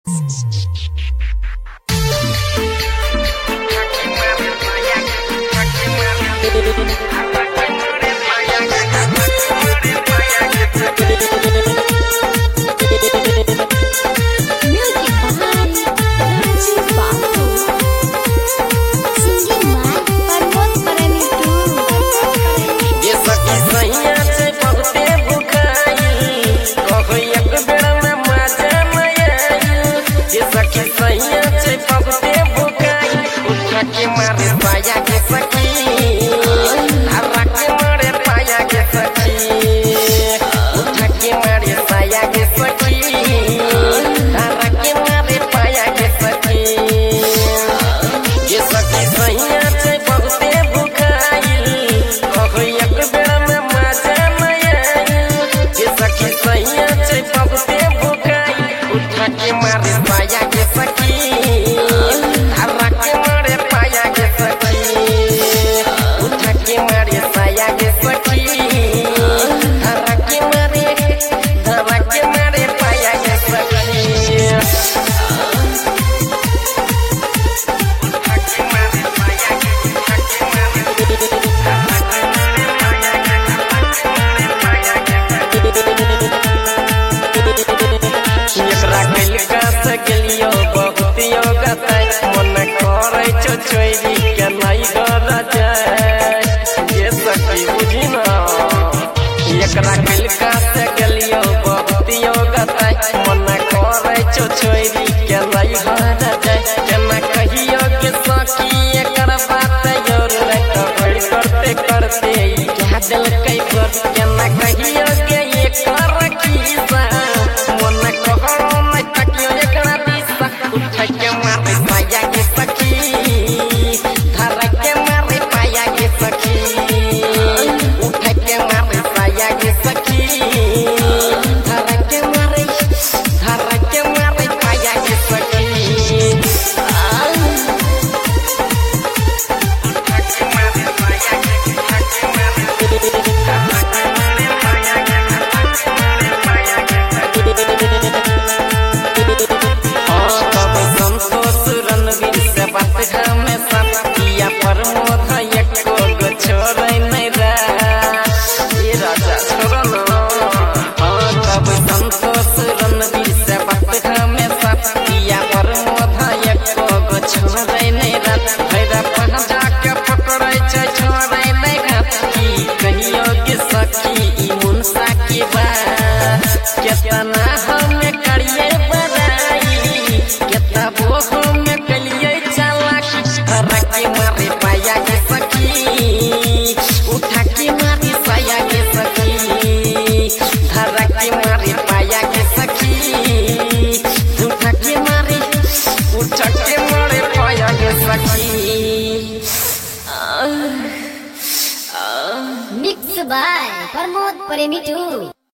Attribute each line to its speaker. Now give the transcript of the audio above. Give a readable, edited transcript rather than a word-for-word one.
Speaker 1: एकरा मिलका से गलियो बहुतियो गताई मन करे छो छोरी के लई हर जाय केना कहियो के सखी एकर बात योर रे कबड़ करते करते क्या दिल कई कर केना कहियो के एकर खीसा मन कहरो न तकियो एकरा दिसा उठ के मारे पाया के सखी धर के मारे पाया के सखी उठ के मारे पाया के सखी धर के मारे पाया के सखी केतना हमें करिए बड़ाई केतना वो हमें कलिए चालाक धर के मारे पाया के सखी उठा के मारी पाया के सखी धर के मारे पाया के सखी उठा के मारे पाया के सखी
Speaker 2: मिक्स बाय प्रमोद प्रेमी 2।